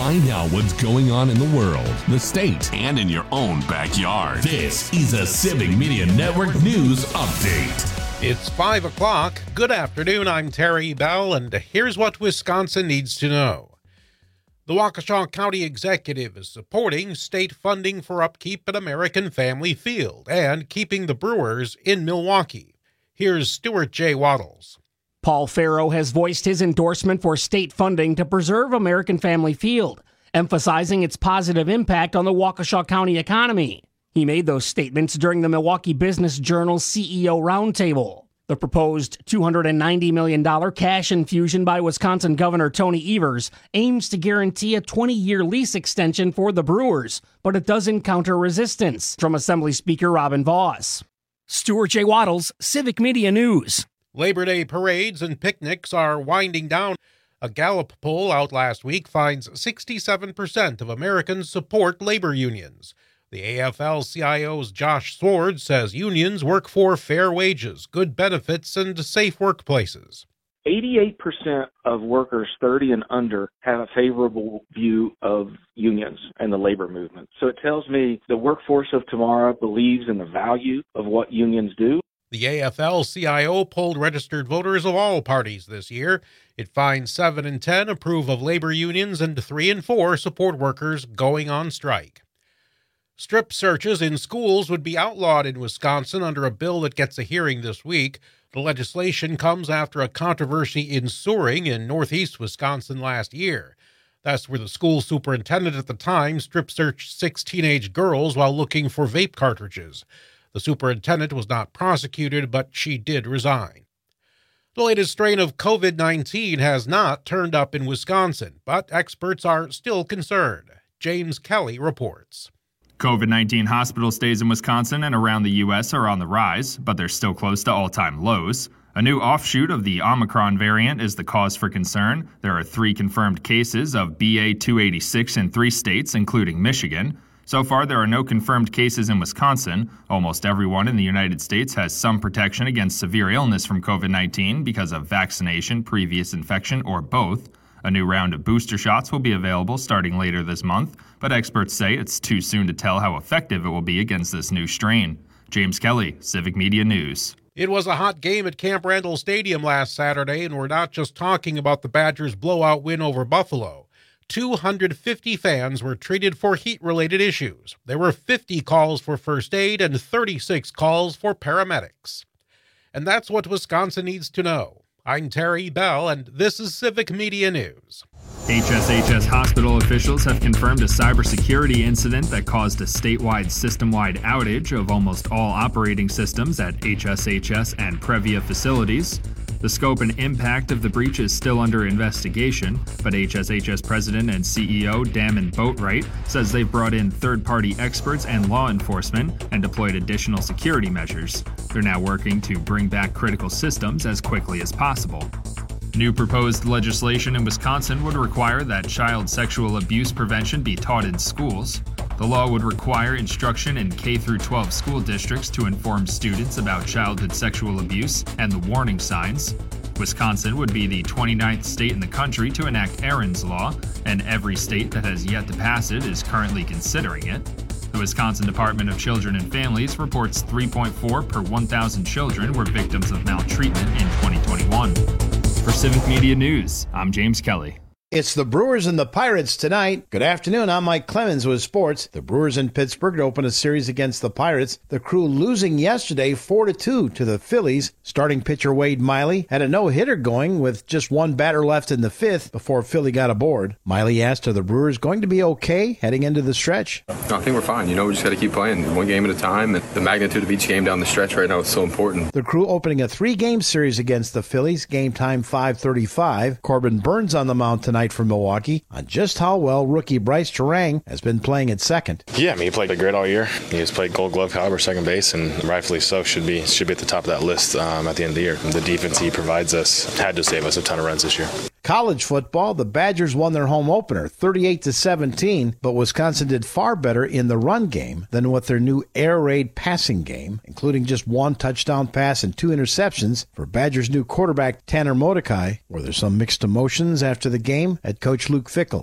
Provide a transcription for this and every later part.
Find out what's going on in the world, the state, and in your own backyard. This is a Civic Media Network News Update. It's 5 o'clock. Good afternoon. I'm Terry Bell, and here's what Wisconsin needs to know. The Waukesha County Executive is supporting state funding for upkeep at American Family Field and keeping the Brewers in Milwaukee. Here's Stuart J. Waddles. Paul Farrow has voiced his endorsement for state funding to preserve American Family Field, emphasizing its positive impact on the Waukesha County economy. He made those statements during the Milwaukee Business Journal's CEO Roundtable. The proposed $290 million cash infusion by Wisconsin Governor Tony Evers aims to guarantee a 20-year lease extension for the Brewers, but it does encounter resistance from Assembly Speaker Robin Voss. Stuart J. Waddles, Civic Media News. Labor Day parades and picnics are winding down. A Gallup poll out last week finds 67% of Americans support labor unions. The AFL-CIO's Josh Swords says unions work for fair wages, good benefits, and safe workplaces. 88% of workers 30 and under have a favorable view of unions and the labor movement. So it tells me the workforce of tomorrow believes in the value of what unions do. The AFL-CIO polled registered voters of all parties this year. It finds 7 in 10 approve of labor unions and 3 in 4 support workers going on strike. Strip searches in schools would be outlawed in Wisconsin under a bill that gets a hearing this week. The legislation comes after a controversy ensuing in northeast Wisconsin last year. That's where the school superintendent at the time strip searched 6 teenage girls while looking for vape cartridges. The superintendent was not prosecuted, but she did resign. The latest strain of COVID-19 has not turned up in Wisconsin, but experts are still concerned. James Kelly reports. COVID-19 hospital stays in Wisconsin and around the U.S. are on the rise, but they're still close to all-time lows. A new offshoot of the Omicron variant is the cause for concern. There are 3 confirmed cases of BA.286 in 3 states, including Michigan. So far, there are no confirmed cases in Wisconsin. Almost everyone in the United States has some protection against severe illness from COVID-19 because of vaccination, previous infection, or both. A new round of booster shots will be available starting later this month, but experts say it's too soon to tell how effective it will be against this new strain. James Kelly, Civic Media News. It was a hot game at Camp Randall Stadium last Saturday, and we're not just talking about the Badgers' blowout win over Buffalo. 250 fans were treated for heat-related issues. There were 50 calls for first aid and 36 calls for paramedics. And that's what Wisconsin needs to know. I'm Terry Bell, and this is Civic Media News. HSHS hospital officials have confirmed a cybersecurity incident that caused a statewide system-wide outage of almost all operating systems at HSHS and Previa facilities. The scope and impact of the breach is still under investigation, but HSHS President and CEO Damon Boatwright says they've brought in third-party experts and law enforcement and deployed additional security measures. They're now working to bring back critical systems as quickly as possible. New proposed legislation in Wisconsin would require that child sexual abuse prevention be taught in schools. The law would require instruction in K-12 school districts to inform students about childhood sexual abuse and the warning signs. Wisconsin would be the 29th state in the country to enact Aaron's Law, and every state that has yet to pass it is currently considering it. The Wisconsin Department of Children and Families reports 3.4 per 1,000 children were victims of maltreatment in 2021. For Civic Media News, I'm James Kelly. It's the Brewers and the Pirates tonight. Good afternoon, I'm Mike Clemens with sports. The Brewers in Pittsburgh to open a series against the Pirates. The Crew losing yesterday 4-2 to the Phillies. Starting pitcher Wade Miley had a no-hitter going with just one batter left in the 5th before Philly got aboard. Miley asked, are the Brewers going to be okay heading into the stretch? No, I think we're fine. We just got to keep playing one game at a time. And the magnitude of each game down the stretch right now is so important. The Crew opening a 3-game series against the Phillies. Game time 5:35. Corbin Burns on the mound tonight from Milwaukee on just how well rookie Bryce Turang has been playing at second. Yeah, he played great all year. He has played Gold Glove caliber second base, and rightfully so should be at the top of that list at the end of the year. The defense he provides us had to save us a ton of runs this year. College football, the Badgers won their home opener 38-17, but Wisconsin did far better in the run game than with their new air raid passing game, including just 1 touchdown pass and 2 interceptions for Badgers' new quarterback Tanner Mordecai. Were there some mixed emotions after the game? Head coach Luke Fickell.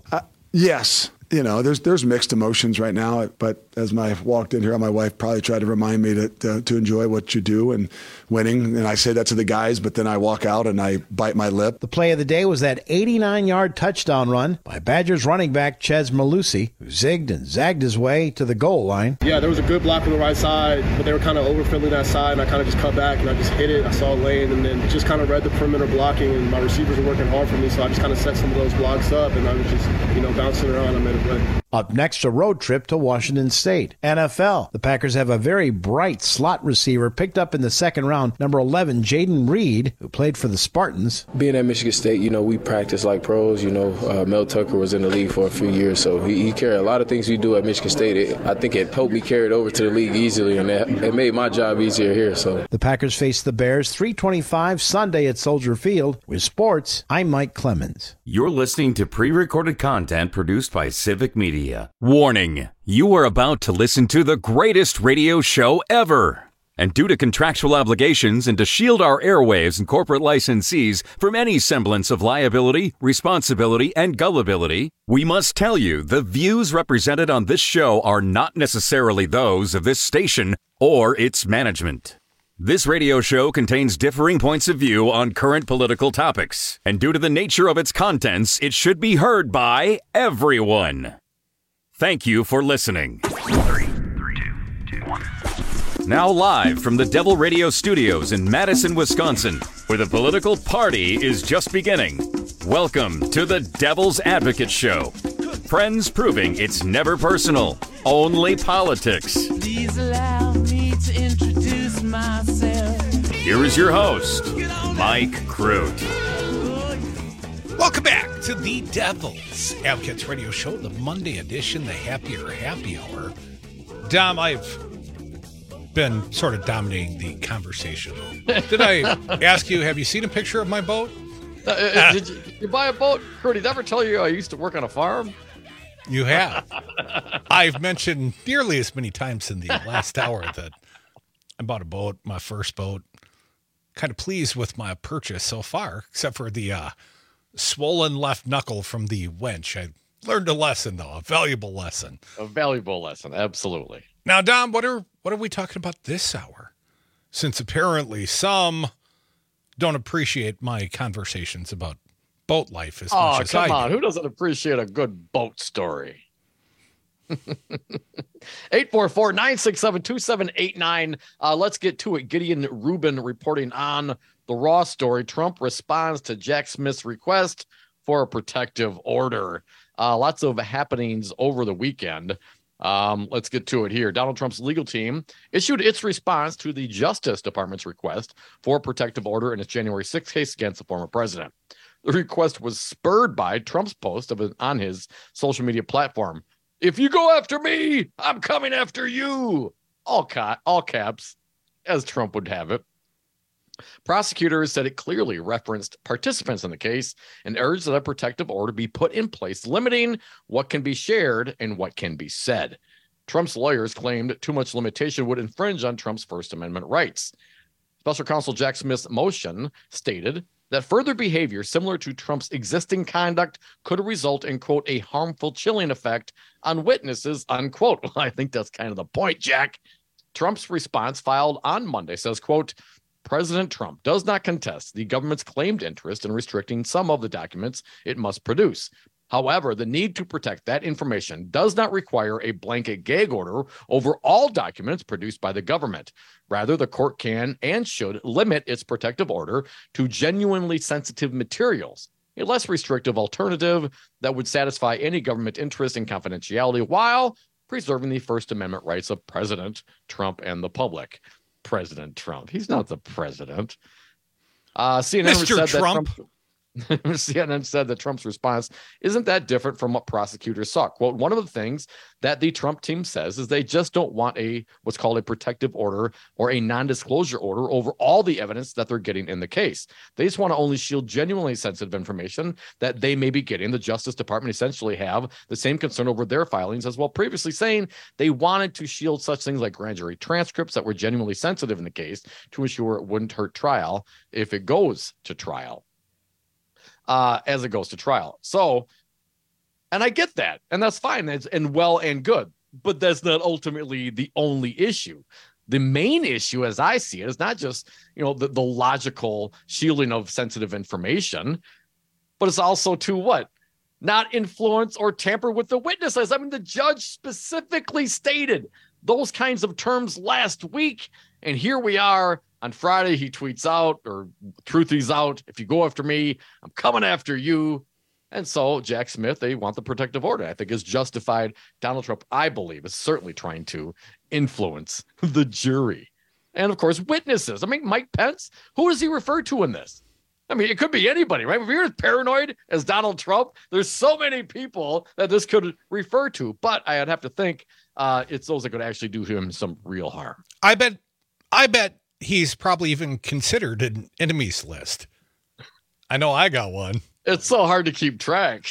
Yes. There's mixed emotions right now, but as I walked in here, my wife probably tried to remind me to enjoy what you do and winning. And I say that to the guys, but then I walk out and I bite my lip. The play of the day was that 89-yard touchdown run by Badgers running back Chez Malusi, who zigged and zagged his way to the goal line. Yeah, there was a good block on the right side, but they were kind of overfilling that side, and I kind of just cut back and I just hit it. I saw a lane and then just kind of read the perimeter blocking, and my receivers were working hard for me, so I just kind of set some of those blocks up, and I was just, bouncing around. I made a play. Up next, a road trip to Washington State. NFL. The Packers have a very bright slot receiver picked up in the second round, number 11, Jaden Reed, who played for the Spartans. Being at Michigan State, we practice like pros. Mel Tucker was in the league for a few years, so he carried a lot of things we do at Michigan State. I think it helped me carry it over to the league easily, and it made my job easier here. So the Packers face the Bears 3:25 Sunday at Soldier Field. With sports, I'm Mike Clemens. You're listening to pre-recorded content produced by Civic Media. Warning, you are about to listen to the greatest radio show ever. And due to contractual obligations and to shield our airwaves and corporate licensees from any semblance of liability, responsibility, and gullibility, we must tell you the views represented on this show are not necessarily those of this station or its management. This radio show contains differing points of view on current political topics, and due to the nature of its contents, it should be heard by everyone. Thank you for listening. 3, 2, 1. Now live from the Devil Radio Studios in Madison, Wisconsin, where the political party is just beginning. Welcome to the Devil's Advocate Show. Friends proving it's never personal, only politics. Please allow me to introduce myself. Here is your host, Mike Crute. Welcome back to the Devil's Advocates Radio Show, the Monday edition, the Happier Happy Hour. Dom, I've been sort of dominating the conversation. Did I ask you, have you seen a picture of my boat? Did you buy a boat? Kurt, did I ever tell you I used to work on a farm? You have. I've mentioned nearly as many times in the last hour that I bought a boat, my first boat. Kind of pleased with my purchase so far, except for the swollen left knuckle from the winch. I learned a lesson, though, a valuable lesson. A valuable lesson, absolutely. Now, Dom, what are we talking about this hour? Since apparently some don't appreciate my conversations about boat life as much as I do. Oh, come on. Who doesn't appreciate a good boat story? 844-967-2789. Let's get to it. Gideon Rubin reporting on the Raw story. Trump responds to Jack Smith's request for a protective order. Lots of happenings over the weekend. Let's get to it here. Donald Trump's legal team issued its response to the Justice Department's request for a protective order in its January 6th case against the former president. The request was spurred by Trump's post on his social media platform. "If you go after me, I'm coming after you." All caps, as Trump would have it. Prosecutors said it clearly referenced participants in the case and urged that a protective order be put in place, limiting what can be shared and what can be said. Trump's lawyers claimed too much limitation would infringe on Trump's First Amendment rights. Special counsel Jack Smith's motion stated that further behavior similar to Trump's existing conduct could result in, quote, a harmful chilling effect on witnesses, unquote. Well, I think that's kind of the point, Jack. Trump's response filed on Monday says, quote, President Trump does not contest the government's claimed interest in restricting some of the documents it must produce. However, the need to protect that information does not require a blanket gag order over all documents produced by the government. Rather, the court can and should limit its protective order to genuinely sensitive materials, a less restrictive alternative that would satisfy any government interest in confidentiality while preserving the First Amendment rights of President Trump and the public. President Trump. He's not the president. CNN Mr. said Trump. CNN said that Trump's response isn't that different from what prosecutors saw. Quote, one of the things that the Trump team says is they just don't want what's called a protective order or a non-disclosure order over all the evidence that they're getting in the case. They just want to only shield genuinely sensitive information that they may be getting. The Justice Department essentially have the same concern over their filings as well, previously saying they wanted to shield such things like grand jury transcripts that were genuinely sensitive in the case to ensure it wouldn't hurt trial if it goes to trial. As it goes to trial. So And I get that. And that's fine. And well and good. But that's not ultimately the only issue. The main issue, as I see it, is not just, the logical shielding of sensitive information, but it's also to what? Not influence or tamper with the witnesses. I mean, the judge specifically stated those kinds of terms last week. And here we are on Friday. He tweets out, or truth is out, if you go after me, I'm coming after you. And so Jack Smith, they want the protective order. I think is justified. Donald Trump, I believe, is certainly trying to influence the jury. And of course, witnesses. I mean, Mike Pence, who does he refer to in this? I mean, it could be anybody, right? If you're as paranoid as Donald Trump, there's so many people that this could refer to. But I'd have to think it's those that could actually do him some real harm. I bet he's probably even considered an enemies list. I know I got one. It's so hard to keep track.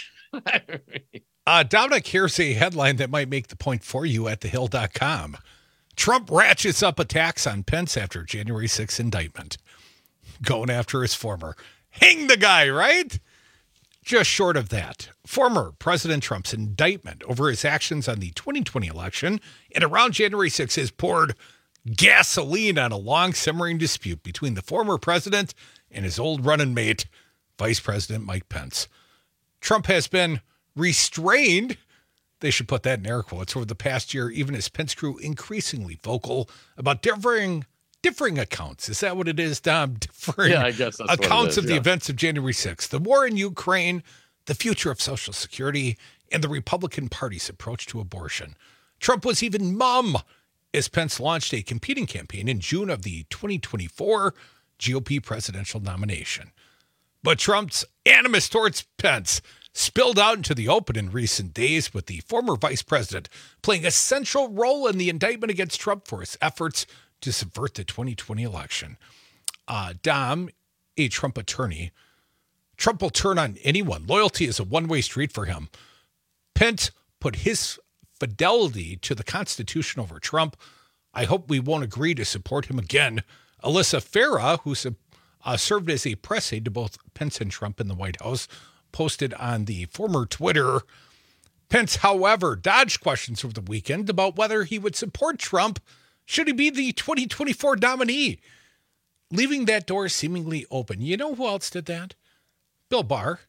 Dominic, here's a headline that might make the point for you at thehill.com. Trump ratchets up attacks on Pence after January 6th indictment. Going after his former. Hang the guy, right? Just short of that. Former President Trump's indictment over his actions on the 2020 election and around January 6th has poured gasoline on a long simmering dispute between the former president and his old running mate, Vice President Mike Pence. Trump has been restrained, they should put that in air quotes, over the past year, even as Pence grew increasingly vocal about differing accounts. Is that what it is, Dom? Differing I guess that's accounts of the events of January 6th, the war in Ukraine, the future of Social Security, and the Republican Party's approach to abortion. Trump was even mum as Pence launched a competing campaign in June of the 2024 GOP presidential nomination. But Trump's animus towards Pence spilled out into the open in recent days, with the former vice president playing a central role in the indictment against Trump for his efforts to subvert the 2020 election. Dom, a Trump attorney, Trump will turn on anyone. Loyalty is a one-way street for him. Pence put his fidelity to the Constitution over Trump. I hope we won't agree to support him again. Alyssa Farah, who served as a press aide to both Pence and Trump in the White House, posted on the former Twitter. Pence, however, dodged questions over the weekend about whether he would support Trump should he be the 2024 nominee, leaving that door seemingly open. You know who else did that? Bill Barr.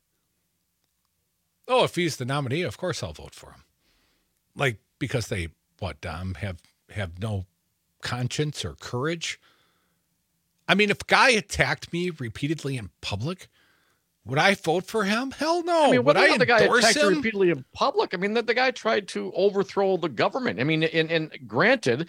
Oh, if he's the nominee, of course I'll vote for him. Like, because they, Dom, have no conscience or courage? I mean, if a guy attacked me repeatedly in public, would I vote for him? Hell no. I mean, would I the guy endorse attacked you him repeatedly in public? I mean, the guy tried to overthrow the government. I mean, and granted,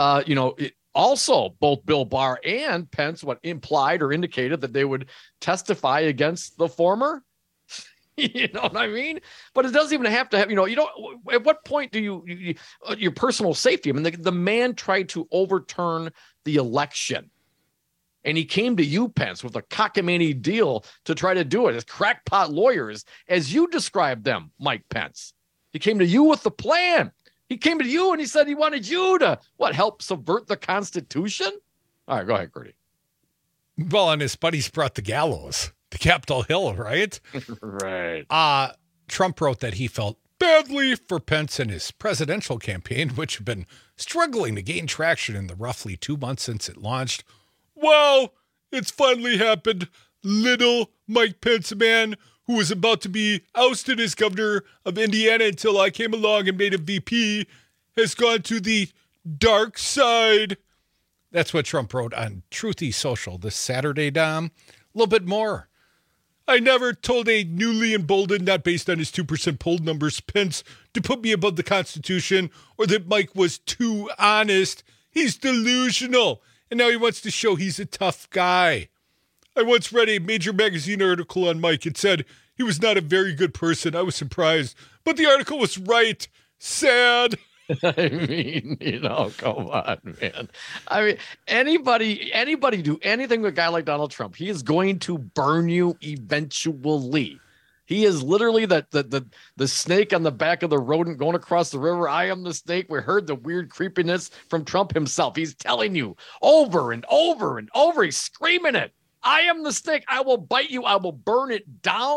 also both Bill Barr and Pence implied or indicated that they would testify against the former. You know what I mean? But it doesn't even have to have, at what point do you your personal safety? I mean, the man tried to overturn the election. And he came to you, Pence, with a cockamamie deal to try to do it as crackpot lawyers, as you described them, Mike Pence. He came to you with the plan. He came to you and he said he wanted you to, help subvert the Constitution? All right, go ahead, Gertie. Well, and his buddies brought the gallows to Capitol Hill, right? Right. Trump wrote that he felt badly for Pence and his presidential campaign, which had been struggling to gain traction in the roughly 2 months since it launched. Wow, it's finally happened. Little Mike Pence, man who was about to be ousted as governor of Indiana until I came along and made him VP, has gone to the dark side. That's what Trump wrote on Truthy Social this Saturday, Dom. A little bit more. I never told a newly emboldened, not based on his 2% poll numbers, Pence, to put me above the Constitution or that Mike was too honest. He's delusional. And now he wants to show he's a tough guy. I once read a major magazine article on Mike. It said he was not a very good person. I was surprised. But the article was right. Sad. I mean, come on, man. I mean, anybody do anything with a guy like Donald Trump, he is going to burn you eventually. He is literally the snake on the back of the rodent going across the river. I am the snake. We heard the weird creepiness from Trump himself. He's telling you over and over and over. He's screaming it. I am the snake. I will bite you. I will burn it down.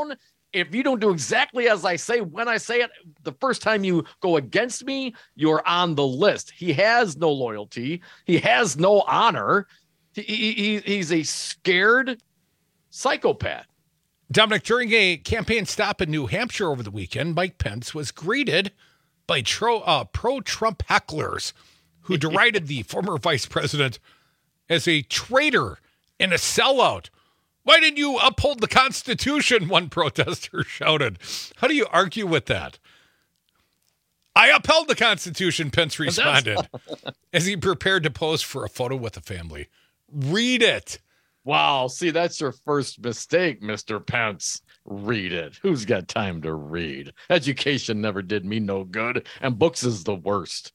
if you don't do exactly as I say when I say it, the first time you go against me, you're on the list. He has no loyalty. He has no honor. He's a scared psychopath. Dominic, during a campaign stop in New Hampshire over the weekend, Mike Pence was greeted by pro-Trump hecklers who derided the former vice president as a traitor and a sellout. Why didn't you uphold the Constitution? One protester shouted. How do you argue with that? I upheld the Constitution, Pence responded as he prepared to pose for a photo with the family. Read it. Wow. See, that's your first mistake, Mr. Pence. Read it. Who's got time to read? Education never did me no good, and books is the worst.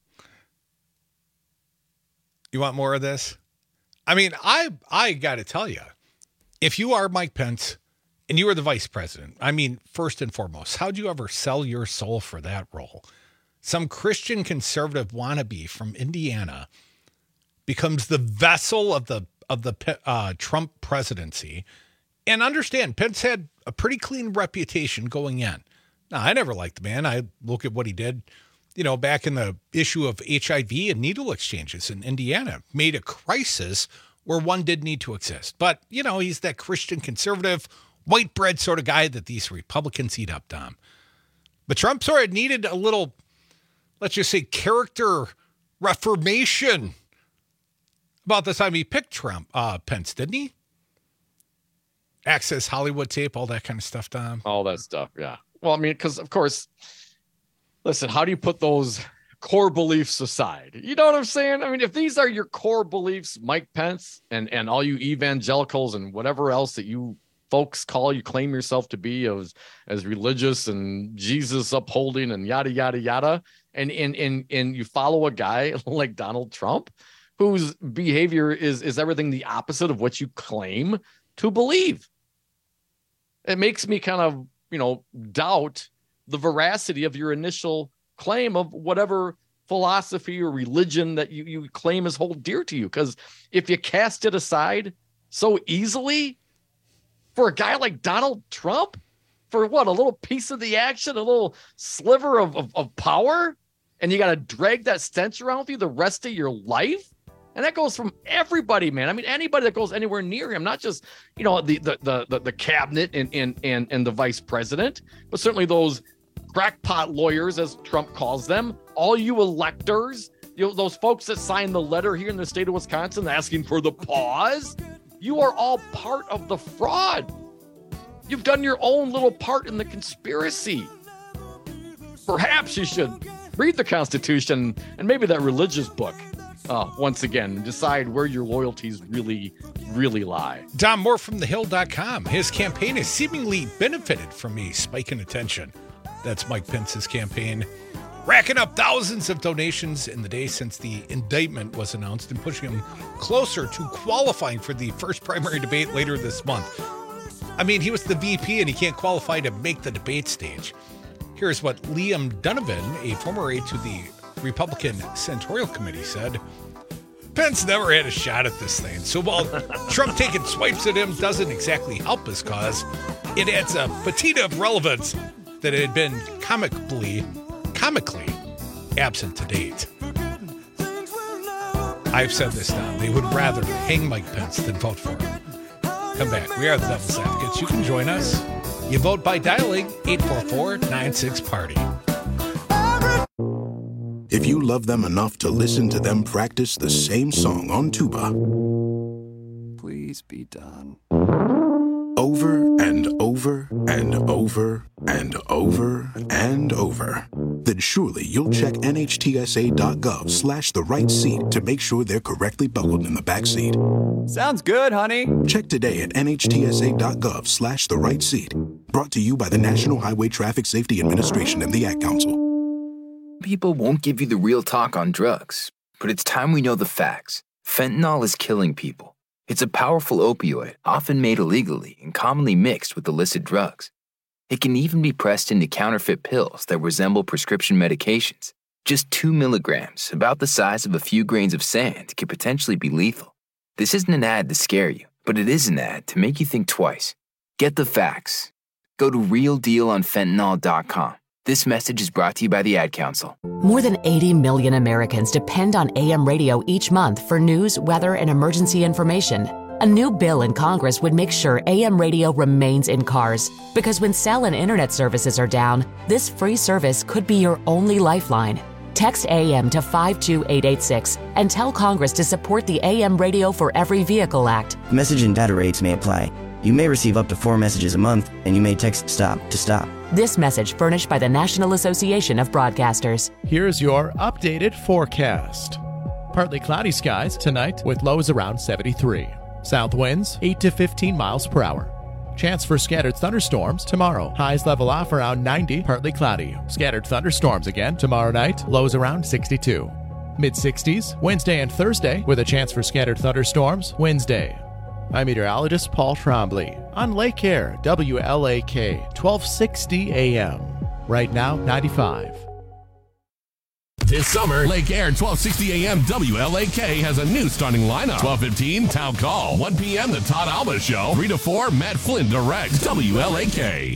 You want more of this? I mean, I got to tell you, if you are Mike Pence and you are the vice president, I mean, first and foremost, how'd you ever sell your soul for that role? Some Christian conservative wannabe from Indiana becomes the vessel of the Trump presidency. And understand, Pence had a pretty clean reputation going in. Now, I never liked the man. I look at what he did, back in the issue of HIV and needle exchanges in Indiana, made a crisis where one did need to exist. But, he's that Christian conservative, white bread sort of guy that these Republicans eat up, Dom. But Trump sort of needed a little, let's just say, character reformation about the time he picked Pence, didn't he? Access Hollywood tape, all that kind of stuff, Dom. All that stuff, yeah. Well, I mean, because, of course, listen, how do you put those core beliefs aside? You know what I'm saying? I mean, if these are your core beliefs, Mike Pence and all you evangelicals and whatever else that you folks claim yourself to be as religious and Jesus upholding and yada, yada, yada, and you follow a guy like Donald Trump, whose behavior is everything the opposite of what you claim to believe. It makes me kind of, doubt the veracity of your initial claim of whatever philosophy or religion that you claim is hold dear to you. Because if you cast it aside so easily for a guy like Donald Trump, for what, a little piece of the action, a little sliver of power, and you got to drag that stench around with you the rest of your life? And that goes from everybody, man. I mean, anybody that goes anywhere near him, not just, the cabinet and the vice president, but certainly those crackpot lawyers, as Trump calls them, all you electors, those folks that signed the letter here in the state of Wisconsin asking for the pause, you are all part of the fraud. You've done your own little part in the conspiracy. Perhaps you should read the Constitution and maybe that religious book. Once again, decide where your loyalties really, really lie. Dom, more from thehill.com. His campaign has seemingly benefited from a spike in attention. That's Mike Pence's campaign, racking up thousands of donations in the day since the indictment was announced and pushing him closer to qualifying for the first primary debate later this month. I mean, he was the VP and he can't qualify to make the debate stage. Here's what Liam Donovan, a former aide to the Republican Senatorial Committee, said. Pence never had a shot at this thing, so while Trump taking swipes at him doesn't exactly help his cause, it adds a patina of relevance that had been comically absent to date. I've said this now. They would rather hang Mike Pence than vote for him. Come back. We are the Devil's Advocates. You can join us. You vote by dialing 844-96-PARTY. If you love them enough to listen to them practice the same song on tuba, please be done. Over and over and over and over and over, then surely you'll check NHTSA.gov/the right seat to make sure they're correctly buckled in the back seat. Sounds good, honey. Check today at NHTSA.gov/the right seat. Brought to you by the National Highway Traffic Safety Administration and the Ad Council. People won't give you the real talk on drugs, but it's time we know the facts. Fentanyl is killing people. It's a powerful opioid, often made illegally and commonly mixed with illicit drugs. It can even be pressed into counterfeit pills that resemble prescription medications. Just 2 milligrams, about the size of a few grains of sand, could potentially be lethal. This isn't an ad to scare you, but it is an ad to make you think twice. Get the facts. Go to realdealonfentanyl.com. This message is brought to you by the Ad Council. More than 80 million Americans depend on AM radio each month for news, weather, and emergency information. A new bill in Congress would make sure AM radio remains in cars, because when cell and internet services are down, this free service could be your only lifeline. Text AM to 52886 and tell Congress to support the AM Radio for Every Vehicle Act. Message and data rates may apply. You may receive up to 4 messages a month, and you may text STOP to stop. This message furnished by the National Association of Broadcasters. Here's your updated forecast. Partly cloudy skies tonight with lows around 73. South winds 8 to 15 miles per hour. Chance for scattered thunderstorms tomorrow. Highs level off around 90, partly cloudy. Scattered thunderstorms again tomorrow night, lows around 62. Mid-60s Wednesday and Thursday with a chance for scattered thunderstorms Wednesday. I'm meteorologist Paul Trombley on Lake Air, WLAK, 1260 AM. Right now, 95. This summer, Lake Air 1260 AM WLAK has a new starting lineup. 12:15 Town Call. 1 p.m. The Todd Alba Show. 3 to 4 Matt Flynn directs. WLAK.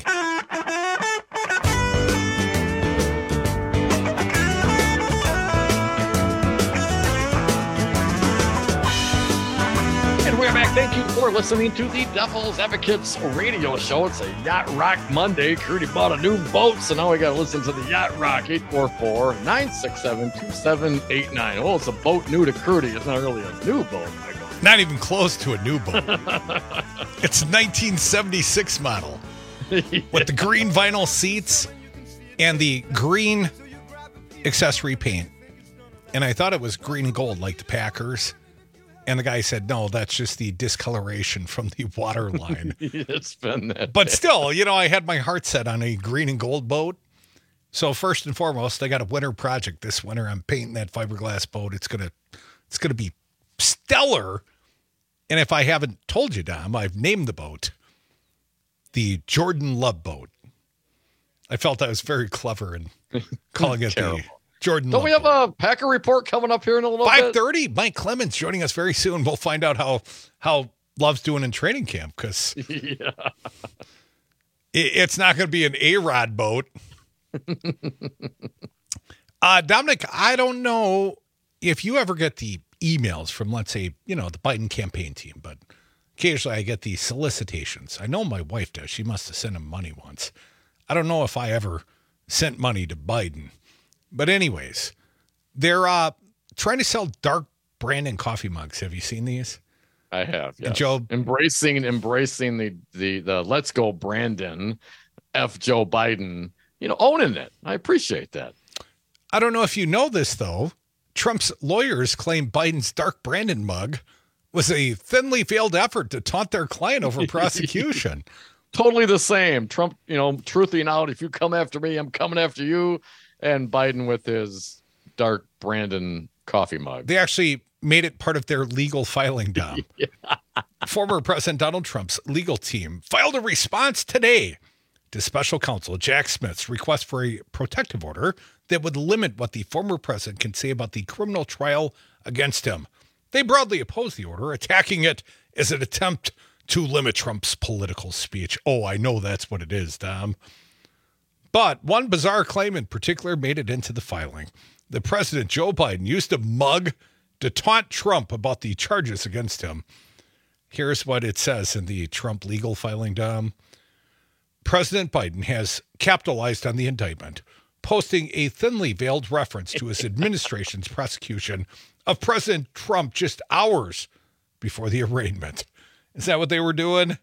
And we're back. Thank you for listening to the Devil's Advocates radio show. It's a Yacht Rock Monday. Curdy bought a new boat, so now we got to listen to the Yacht Rock 844-967-2789. Well, it's a boat new to Curdy. It's not really a new boat, Michael. Not even close to a new boat. It's 1976 model with the green vinyl seats and the green accessory paint. And I thought it was green and gold like the Packers. And the guy said, no, that's just the discoloration from the water line. It's been that But bad. still, you know, I had my heart set on a green and gold boat. So first and foremost, I got a winter project this winter. I'm painting that fiberglass boat. It's gonna be stellar. And if I haven't told you, Dom, I've named the boat the Jordan Love Boat. I felt I was very clever in calling it the Jordan Don't Love we have a Packer report coming up here in a little bit? 5:30. Mike Clemens joining us very soon. We'll find out how Love's doing in training camp, because it's not going to be an A-Rod boat. Dominic, I don't know if you ever get the emails from, let's say, the Biden campaign team, but occasionally I get the solicitations. I know my wife does. She must have sent him money once. I don't know if I ever sent money to Biden. But anyways, they're trying to sell Dark Brandon coffee mugs. Have you seen these? I have. Yes. Joe, embracing the Let's Go Brandon, F Joe Biden, owning it. I appreciate that. I don't know if you know this, though. Trump's lawyers claim Biden's Dark Brandon mug was a thinly veiled effort to taunt their client over prosecution. Totally the same. Trump, truthing out, if you come after me, I'm coming after you. And Biden with his Dark Brandon coffee mug. They actually made it part of their legal filing, Dom. Former President Donald Trump's legal team filed a response today to special counsel Jack Smith's request for a protective order that would limit what the former president can say about the criminal trial against him. They broadly opposed the order, attacking it as an attempt to limit Trump's political speech. Oh, I know that's what it is, Dom. But one bizarre claim in particular made it into the filing. The president, Joe Biden, used a mug to taunt Trump about the charges against him. Here's what it says in the Trump legal filing, Dom. President Biden has capitalized on the indictment, posting a thinly veiled reference to his administration's prosecution of President Trump just hours before the arraignment. Is that what they were doing?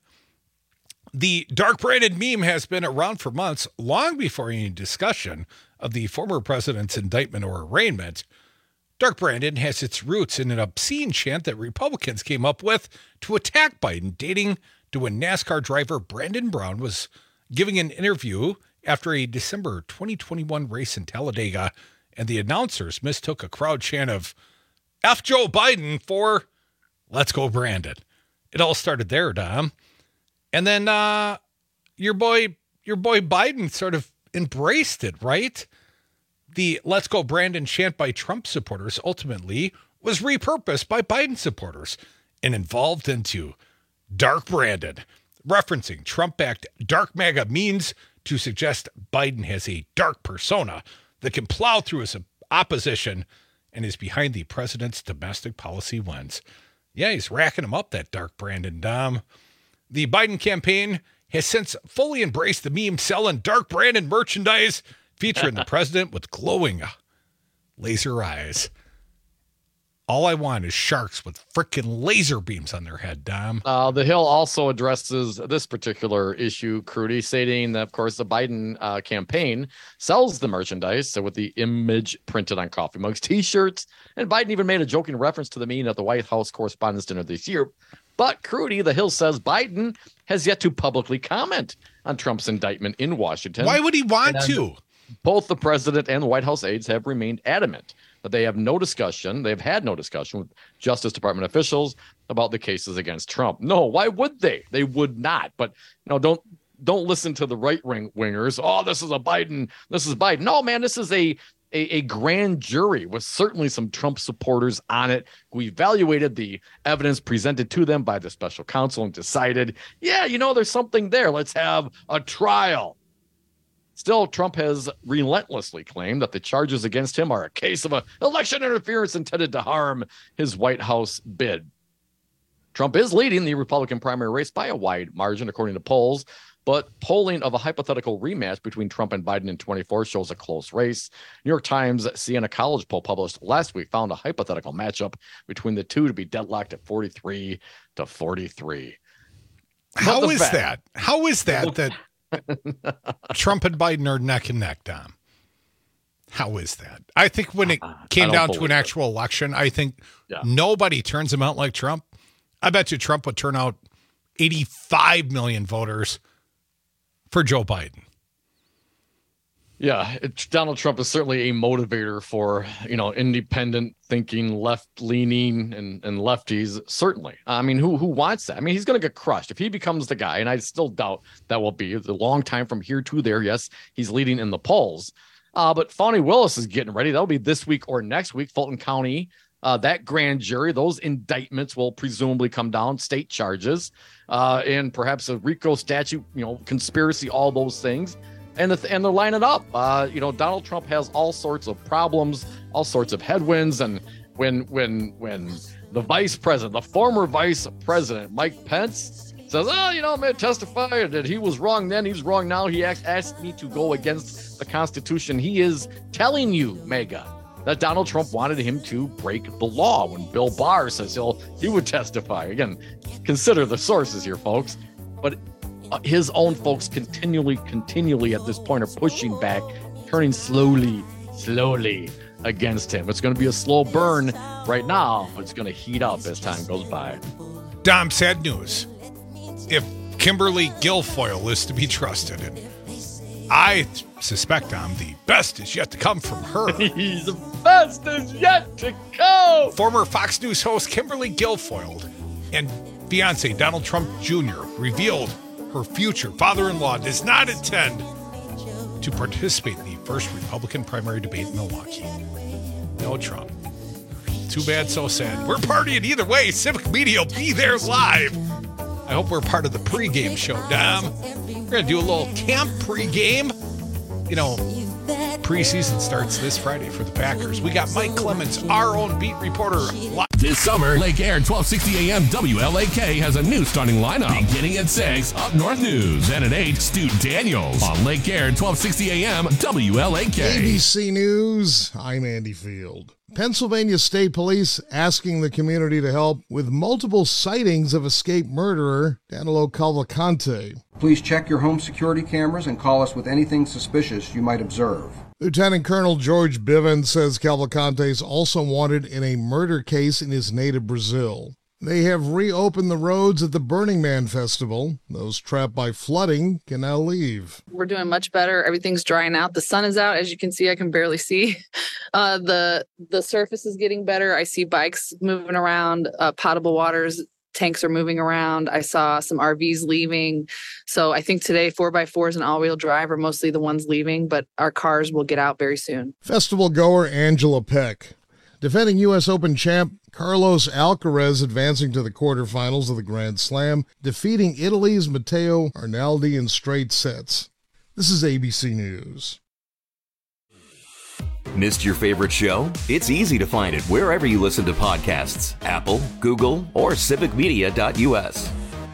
The Dark Brandon meme has been around for months, long before any discussion of the former president's indictment or arraignment. Dark Brandon has its roots in an obscene chant that Republicans came up with to attack Biden, dating to when NASCAR driver Brandon Brown was giving an interview after a December 2021 race in Talladega, and the announcers mistook a crowd chant of F Joe Biden for Let's Go Brandon. It all started there, Dom. And then your boy Biden sort of embraced it, right? The Let's Go Brandon chant by Trump supporters ultimately was repurposed by Biden supporters and evolved into Dark Brandon, referencing Trump-backed dark MAGA means to suggest Biden has a dark persona that can plow through his opposition and is behind the president's domestic policy wins. Yeah, he's racking him up, that dark Brandon Dom. The Biden campaign has since fully embraced the meme selling dark Brandon merchandise featuring the president with glowing laser eyes. All I want is sharks with frickin' laser beams on their head, Dom. The Hill also addresses this particular issue, Crudy, stating that, of course, the Biden campaign sells the merchandise, so with the image printed on coffee mugs, T-shirts, and Biden even made a joking reference to the meeting at the White House Correspondents' Dinner this year. But Crudy, the Hill says Biden has yet to publicly comment on Trump's indictment in Washington. Why would he want to? Both the president and the White House aides have remained adamant that they've had no discussion with Justice Department officials about the cases against Trump. No, why would they? They would not. But don't listen to the right-wingers. Oh, this is Biden. No, man, this is a grand jury with certainly some Trump supporters on it who evaluated the evidence presented to them by the special counsel and decided, there's something there. Let's have a trial. Still, Trump has relentlessly claimed that the charges against him are a case of election interference intended to harm his White House bid. Trump is leading the Republican primary race by a wide margin, according to polls, but polling of a hypothetical rematch between Trump and Biden in 24 shows a close race. New York Times Siena College poll published last week found a hypothetical matchup between the two to be deadlocked at 43-43. How is that Trump and Biden are neck and neck, Dom? How is that? I think when it came down to an actual election, I think nobody turns him out like Trump. I bet you Trump would turn out 85 million voters for Joe Biden. Yeah, Donald Trump is certainly a motivator for, independent thinking, left-leaning and lefties, certainly. I mean, who wants that? I mean, he's going to get crushed. If he becomes the guy, and I still doubt that will be a long time from here to there. Yes, he's leading in the polls. But Fani Willis is getting ready. That'll be this week or next week. Fulton County, that grand jury, those indictments will presumably come down, state charges, and perhaps a RICO statute, conspiracy, all those things. And they're lining up. Donald Trump has all sorts of problems, all sorts of headwinds. And when the vice president, the former vice president, Mike Pence, says, I'm going to testify that he was wrong then, he's wrong now. He asked me to go against the Constitution. He is telling you, MAGA, that Donald Trump wanted him to break the law when Bill Barr says he would testify. Again, consider the sources here, folks. But his own folks continually at this point are pushing back, turning slowly against him. It's going to be a slow burn right now, but it's going to heat up as time goes by. Dom, sad news. If Kimberly Guilfoyle is to be trusted, and I suspect, Dom, the best is yet to come from her. The best is yet to come. Former Fox News host Kimberly Guilfoyle and fiance Donald Trump Jr. revealed her future father-in-law does not intend to participate in the first Republican primary debate in Milwaukee. No Trump. Too bad, so sad. We're partying either way. Civic Media will be there live. I hope we're part of the pregame show, Dom. We're going to do a little camp pregame. Preseason starts this Friday for the Packers. We got Mike Clemens, our own beat reporter. This summer, Lake Air 1260 AM WLAK has a new starting lineup. Beginning at 6, Up North News. And at 8, Stu Daniels on Lake Air 1260 AM WLAK. ABC News, I'm Andy Field. Pennsylvania State Police asking the community to help with multiple sightings of escaped murderer Danilo Cavalcante. Please check your home security cameras and call us with anything suspicious you might observe. Lieutenant Colonel George Bivens says Cavalcante is also wanted in a murder case in his native Brazil. They have reopened the roads at the Burning Man Festival. Those trapped by flooding can now leave. We're doing much better. Everything's drying out. The sun is out. As you can see, I can barely see. The surface is getting better. I see bikes moving around, potable waters, tanks are moving around. I saw some RVs leaving. So I think today 4x4s and all-wheel drive are mostly the ones leaving, but our cars will get out very soon. Festival goer Angela Peck. Defending U.S. Open champ Carlos Alcaraz advancing to the quarterfinals of the Grand Slam, defeating Italy's Matteo Arnaldi in straight sets. This is ABC News. Missed your favorite show? It's easy to find it wherever you listen to podcasts. Apple, Google, or civicmedia.us.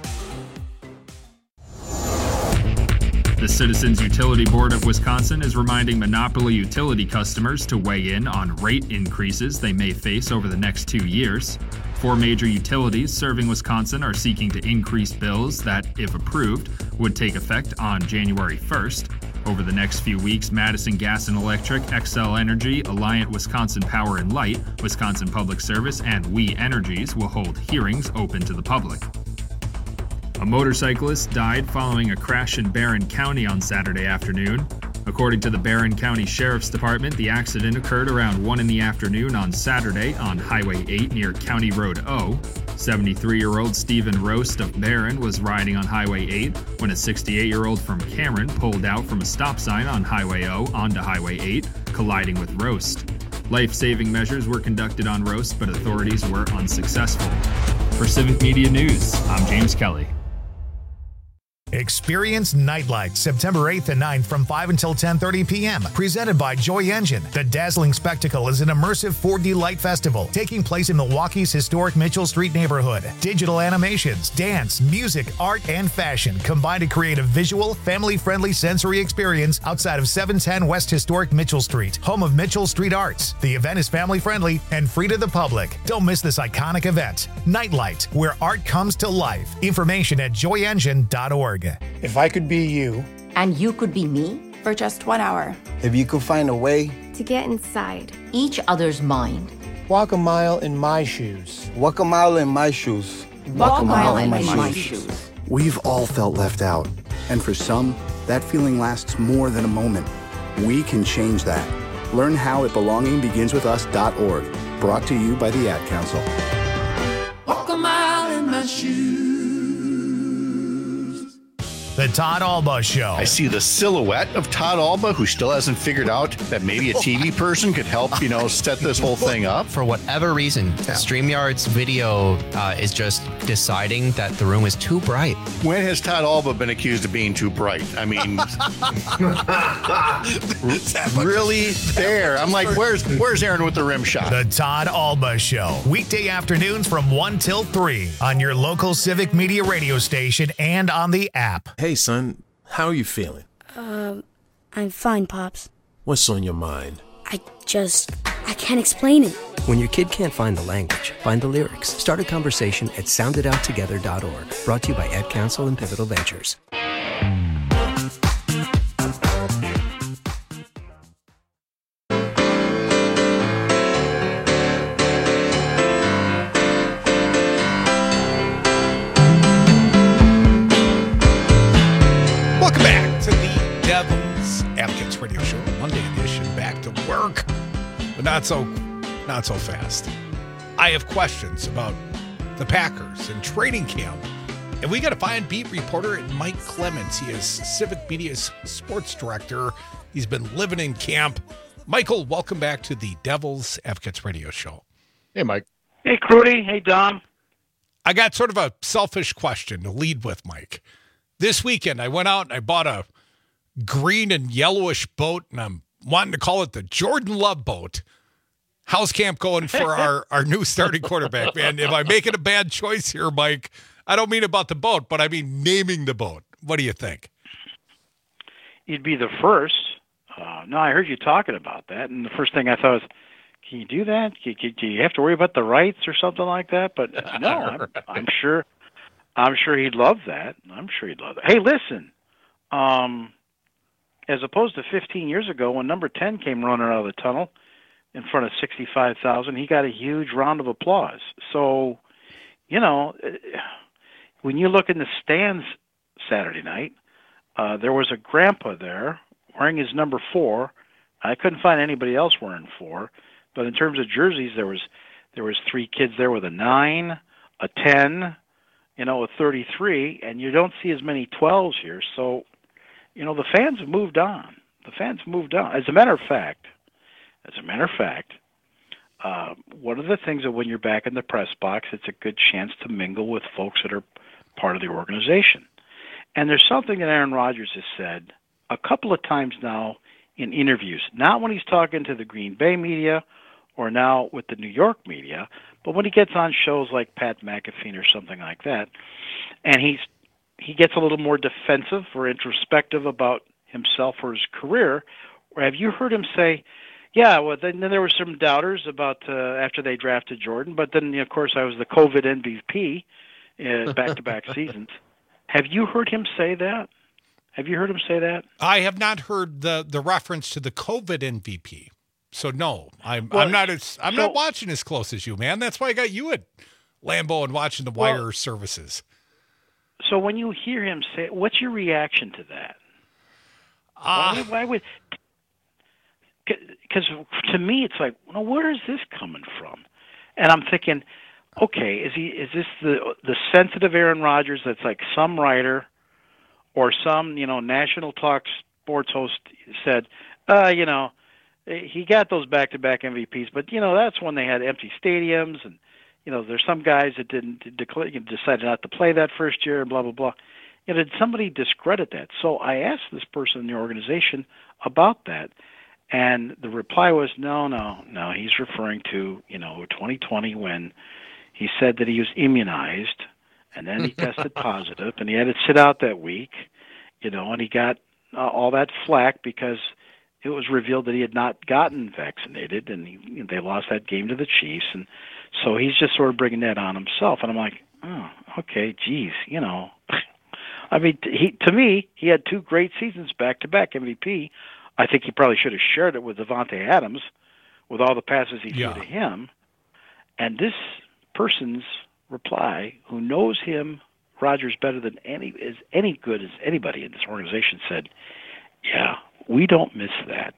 The Citizens Utility Board of Wisconsin is reminding monopoly utility customers to weigh in on rate increases they may face over the next 2 years. 4 major utilities serving Wisconsin are seeking to increase bills that, if approved, would take effect on January 1st. Over the next few weeks, Madison Gas and Electric, Xcel Energy, Alliant Wisconsin Power and Light, Wisconsin Public Service, and We Energies will hold hearings open to the public. A motorcyclist died following a crash in Barron County on Saturday afternoon. According to the Barron County Sheriff's Department, the accident occurred around 1 in the afternoon on Saturday on Highway 8 near County Road O. 73-year-old Stephen Roast of Barron was riding on Highway 8 when a 68-year-old from Cameron pulled out from a stop sign on Highway O onto Highway 8, colliding with Roast. Life-saving measures were conducted on Roast, but authorities were unsuccessful. For Civic Media News, I'm James Kelly. Experience Nightlight September 8th and 9th from 5 until 10:30 p.m. Presented by Joy Engine. The dazzling spectacle is an immersive 4D light festival taking place in Milwaukee's historic Mitchell Street neighborhood. Digital animations, dance, music, art, and fashion combine to create a visual, family-friendly sensory experience outside of 710 West Historic Mitchell Street, home of Mitchell Street Arts. The event is family-friendly and free to the public. Don't miss this iconic event. Nightlight, where art comes to life. Information at joyengine.org. If I could be you, and you could be me, for just 1 hour, if you could find a way to get inside each other's mind, walk a mile in my shoes. Walk a mile in my shoes. Walk a mile in my shoes. We've all felt left out, and for some, that feeling lasts more than a moment. We can change that. Learn how at belongingbeginswithus.org. Brought to you by the Ad Council. Walk a mile in my shoes. The Todd Alba Show. I see the silhouette of Todd Alba, who still hasn't figured out that maybe a TV person could help, set this whole thing up. For whatever reason, StreamYard's video is just deciding that the room is too bright. When has Todd Alba been accused of being too bright? I mean, really there. I'm like, where's Aaron with the rim shot? The Todd Alba Show. Weekday afternoons from 1 till 3 on your local Civic Media radio station and on the app. Hey, son, how are you feeling? I'm fine, Pops. What's on your mind? I can't explain it. When your kid can't find the language, find the lyrics. Start a conversation at soundedouttogether.org. Brought to you by Ad Council and Pivotal Ventures. Welcome back to the Devil's Advocates Radio Show, Monday edition. Back to work, but not so fast. I have questions about the Packers and training camp, and we got to find beat reporter Mike Clemens. He is Civic Media's sports director. He's been living in camp. Michael, welcome back to the Devil's Advocates Radio Show. Hey, Mike. Hey, Crudy. Hey, Dom. I got sort of a selfish question to lead with, Mike. This weekend, I went out and I bought a green and yellowish boat, and I'm wanting to call it the Jordan Love boat. How's camp going for our new starting quarterback, man? Am I making a bad choice here, Mike? I don't mean about the boat, but I mean naming the boat. What do you think? You'd be the first. No, I heard you talking about that, and the first thing I thought was, can you do that? Do you have to worry about the rights or something like that? But no, I'm sure he'd love that. Hey, listen, as opposed to 15 years ago when number 10 came running out of the tunnel in front of 65,000, he got a huge round of applause. So, when you look in the stands Saturday night, there was a grandpa there wearing his number 4. I couldn't find anybody else wearing 4. But in terms of jerseys, there was 3 kids there with a 9, a 10, a 33, and you don't see as many 12s here. So, the fans have moved on. As a matter of fact, one of the things that when you're back in the press box, it's a good chance to mingle with folks that are part of the organization. And there's something that Aaron Rodgers has said a couple of times now in interviews, not when he's talking to the Green Bay media or now with the New York media, but when he gets on shows like Pat McAfee or something like that, and he gets a little more defensive or introspective about himself or his career. Or have you heard him say, yeah, well, then there were some doubters about after they drafted Jordan, but then, of course, I was the COVID MVP back-to-back seasons. Have you heard him say that? Have you heard him say that? I have not heard the reference to the COVID MVP. So no, I'm not watching as close as you, man. That's why I got you at Lambeau and watching the wire services. So when you hear him say, what's your reaction to that? Why would? Because to me, it's like, well, where is this coming from? And I'm thinking, okay, is this the sensitive Aaron Rodgers that's like some writer or some national talk sports host said, he got those back-to-back MVPs, but that's when they had empty stadiums, and there's some guys that decided not to play that first year, and blah blah blah. Did somebody discredit that? So I asked this person in the organization about that, and the reply was, no. He's referring to 2020 when he said that he was immunized, and then he tested positive, and he had to sit out that week, and he got all that flack because it was revealed that he had not gotten vaccinated, and they lost that game to the Chiefs, and so he's just sort of bringing that on himself. And I'm like, oh, okay, geez, I mean, to me, he had two great seasons back-to-back MVP. I think he probably should have shared it with Devontae Adams with all the passes he threw to him. And this person's reply, who knows him, Rodgers, better than any good as anybody in this organization, said, yeah, we don't miss that.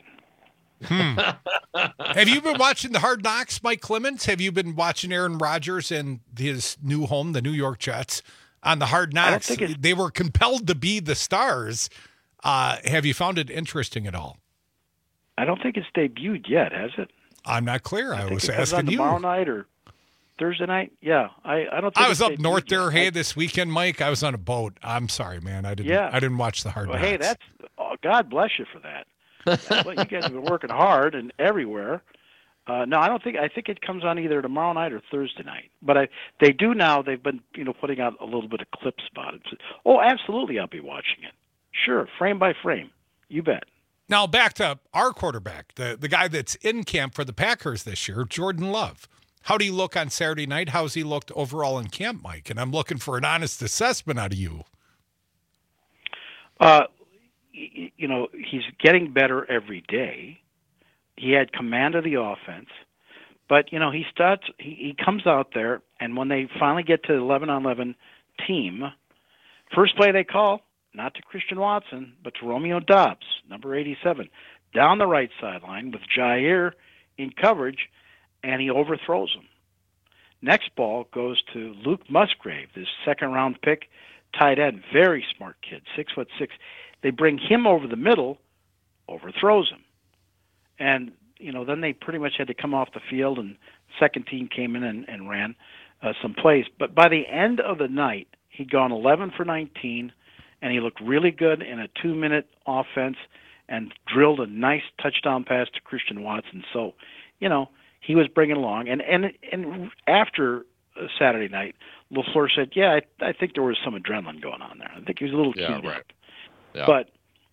Have you been watching the Hard Knocks, Mike Clemens? Have you been watching Aaron Rodgers and his new home, the New York Jets, on the Hard Knocks? They were compelled to be the stars. Have you found it interesting at all? I don't think it's debuted yet, has it? I'm not clear. I was asking you. Tomorrow night or Thursday night? Yeah, I don't think I was up north there. Hey, this weekend, Mike, I was on a boat. I'm sorry, man. I didn't watch the Hard Knocks. Hey, God bless you for that. Well, you guys have been working hard and everywhere. No, I don't think. I think it comes on either tomorrow night or Thursday night. But they do now. They've been putting out a little bit of clips about it. Oh, absolutely, I'll be watching it. Sure, frame by frame. You bet. Now back to our quarterback, the guy that's in camp for the Packers this year, Jordan Love. How do you look on Saturday night? How's he looked overall in camp, Mike? And I'm looking for an honest assessment out of you. He's getting better every day. He had command of the offense, but he comes out there, and when they finally get to the 11-on-11 team, first play they call, not to Christian Watson, but to Romeo Doubs, number 87, down the right sideline with Jair in coverage, and he overthrows him. Next ball goes to Luke Musgrave, this second-round pick, tight end, very smart kid, 6'6". They bring him over the middle, overthrows him. And, then they pretty much had to come off the field, and second team came in and ran some plays. But by the end of the night, he'd gone 11 for 19, and he looked really good in a 2-minute offense and drilled a nice touchdown pass to Christian Watson. So, he was bringing along. And after Saturday night, LaFleur said, yeah, I think there was some adrenaline going on there. I think he was a little keyed up. Yeah. But,